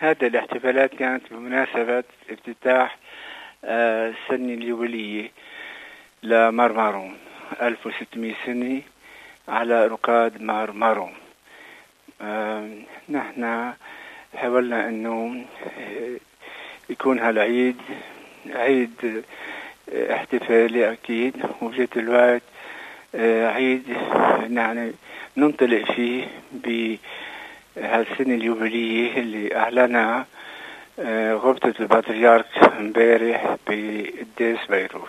هذا الاحتفالات كانت بمناسبة افتتاح السنة اليوبيلية لمارمارون 1600 سنة على رقاد مارمارون. نحن حاولنا انه يكون هالعيد عيد احتفالي اكيد، وبذات الوقت عيد يعني ننطلق فيه بهالسنة اليوبيلية اللي اعلنها غرفة البطريرك امبارح بقداس بيروت.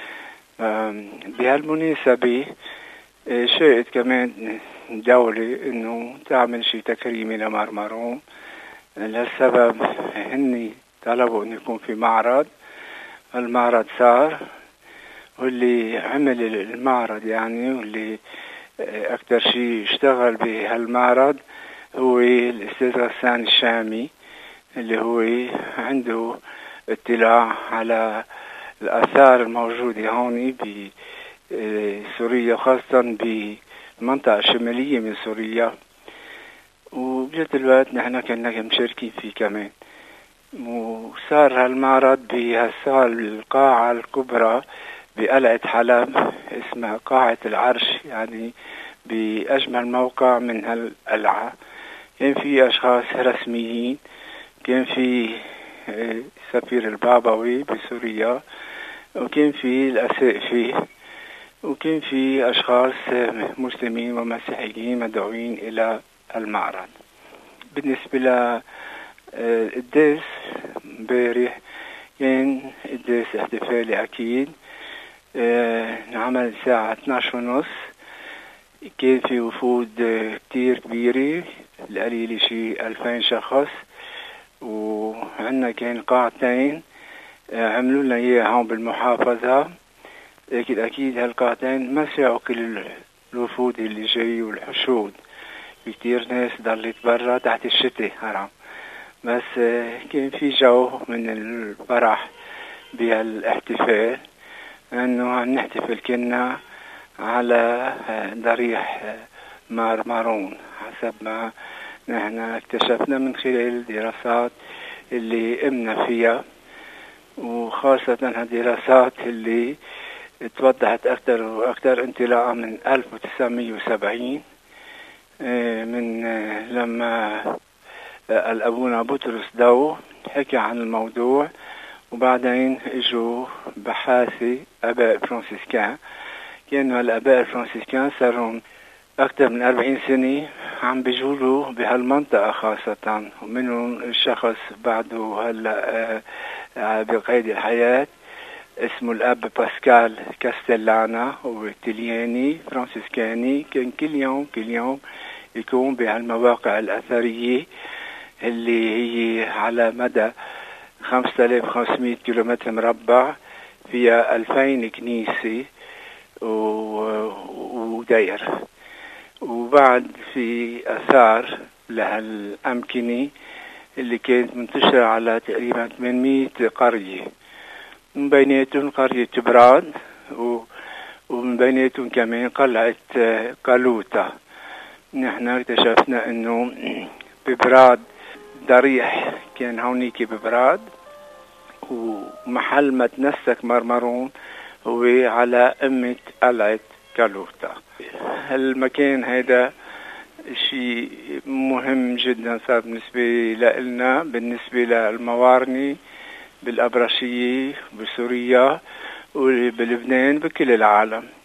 بهالمناسبة شاءت كمان الدولة انه تعمل شي تكريمي لمارمارون. للسبب هني طلبوا انه يكون في معرض. المعرض صار، واللي عمل المعرض يعني واللي اكثر شي اشتغل بهالمعرض هو الاستاذ غسان الشامي، اللي هو عنده اطلاع على الآثار الموجودة هون بسوريا، خاصة بالمنطقة الشمالية من سوريا. وبذات الوقت نحن كنا مشاركين فيه كمان. وصار هالمعرض بهالصال القاعة الكبرى بقلعة حلب اسمها قاعة العرش، يعني بأجمل موقع من هالقلعة. كان في أشخاص رسميين، كان في سفير البابوي بسوريا، وكان في الأسقفي، وكان في أشخاص مسلمين ومسيحيين مدعوين إلى المعرض. بالنسبة للقداس امبارح كان قداس احتفالي أكيد. نعمل الساعة 12:30. كان في وفود كتير كبيرة، القليل شي 2000 شخص. وعندنا كان قاعتين عملوا لنا اياها هون بالمحافظة، لكن اكيد هالقاعتين ما سعوا كل الوفود اللي جاي والحشود. في كتير ناس ضلت برا تحت الشتاء حرام، بس كان في جو من الفرح بهالاحتفال، انه عم نحتفل كنا على ضريح مارمارون حسب ما نحن اكتشفنا من خلال الدراسات اللي قمنا فيها، وخاصة هالدراسات اللي توضحت أكثر وأكثر انطلاقا من 1970 من لما الأبونا بطرس داو حكى عن الموضوع، وبعدين اجوا بحاثي أباء فرانسيسكان. كانوا الآباء الفرانسيسكان صاروا أكثر من 40 سنة عم بيجولوا بهالمنطقة خاصة، ومنهم الشخص بعده هلا بقيد الحياة اسمه الأب باسكال كاستلانا، هو إيطالياني فرانسيسكاني. كان كل يوم يكون بهالمواقع الأثرية اللي هي على مدى 5500 كيلومتر مربع، فيها 2000 كنيسة ودير. وبعد في أثار لهالأمكنة اللي كانت منتشرة على تقريبا 800 قرية، من بيناتهم قرية براد، ومن بيناتهم كمان قلعة قالوتا. نحن اكتشفنا انه ببراد ضريح كان هونيك ببراد، ومحل ما تنسك مارمارون هو على قمة قلعة قالوتا. هالمكان هذا شيء مهم جدا صار بالنسبة لنا، بالنسبة للموارنة بالأبرشية بسوريا وبلبنان بكل العالم.